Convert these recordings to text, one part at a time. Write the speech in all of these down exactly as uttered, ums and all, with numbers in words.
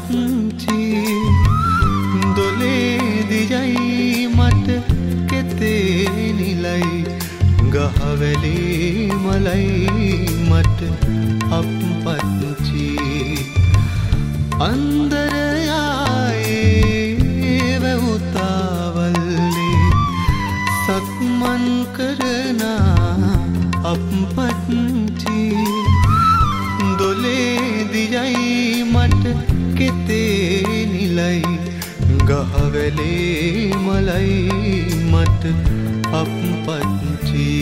පත්චි දොලේ දියයි මට කෙතේ නිලයි ගහවැලේ මලයි මට අප්පත්චි අන්දරයායේ වැවුතාවල්ලේ සක්මන් කරනා අප්පත්චි දොලේ දියයි මට කෙතේ නිලයි ගහවැලේ මලයි මට අප්පත්චි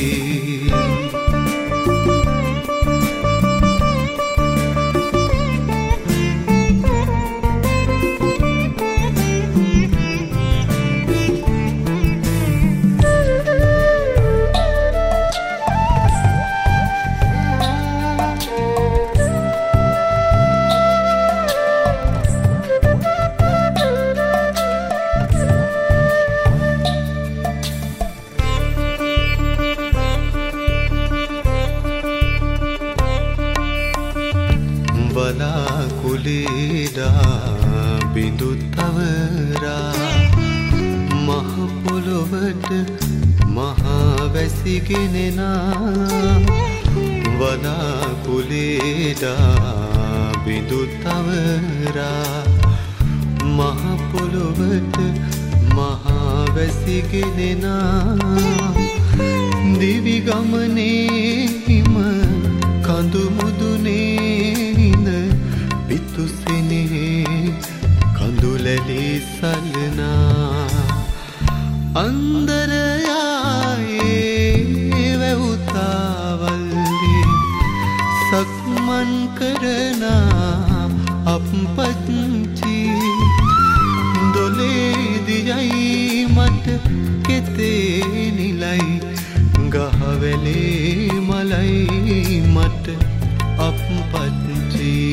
කුලේඩා බිඳු තවරා මහ පොළොවට මහා වැසිගෙනෙනා වලා කුලේඩා බිඳු තවරා මහ පොළොවට මහා වැසිගෙනෙනා දිවි ගමනේ හිම කඳු මුදුනේ පිතුසිනේ කඳුලැලි සලනා අන්දරයායේ වැවුතාවල්ලේ සක්මන් කරනා අප්පත්චි දොලේ දියයි මට කෙතේ නිලයි ගහවැලේ මලයි මට අප්පත්චි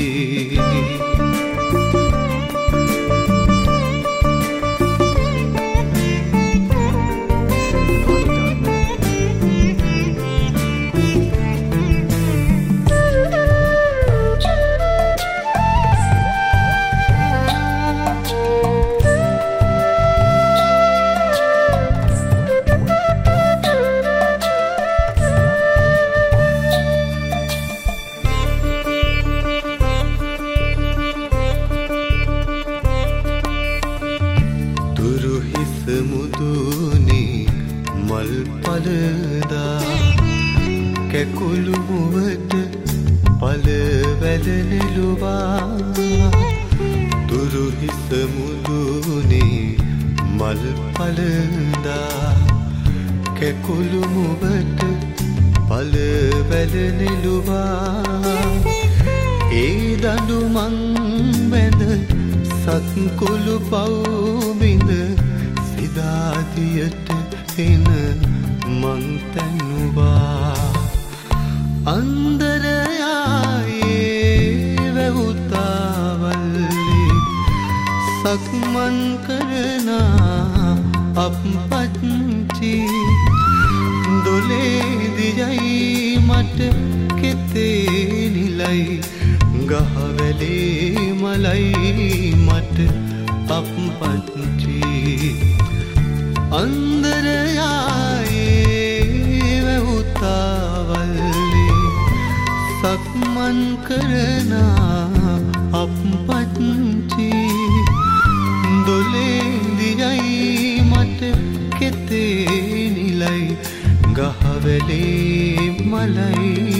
මුදුනේ මල් පලදා කැකුළු මුවට පල වැලනෙළුවා දුරු හිස මුදුනේ මල් පලදා කැකුළු මුවට පල වැලනෙළුවා ඒ දඬු මං බැඳ සත්කුළු පව්බිඳ සිදාදියට එන මං තැනුවා අන්දරයායේ වැවුතාවල්ලේ සක්මන් කරනා අප්පත්චි දොලේ දියයි මට කෙතේ නිලයි ගහවැලේ මලයි මට අප්පත්චි අන්දරයායේ වැවුතාවල්ලේ සක්මන් කරනා අප්පත්චි දොලේ දියයි මට කෙතේ නිලයි ගහවැලේ මලයි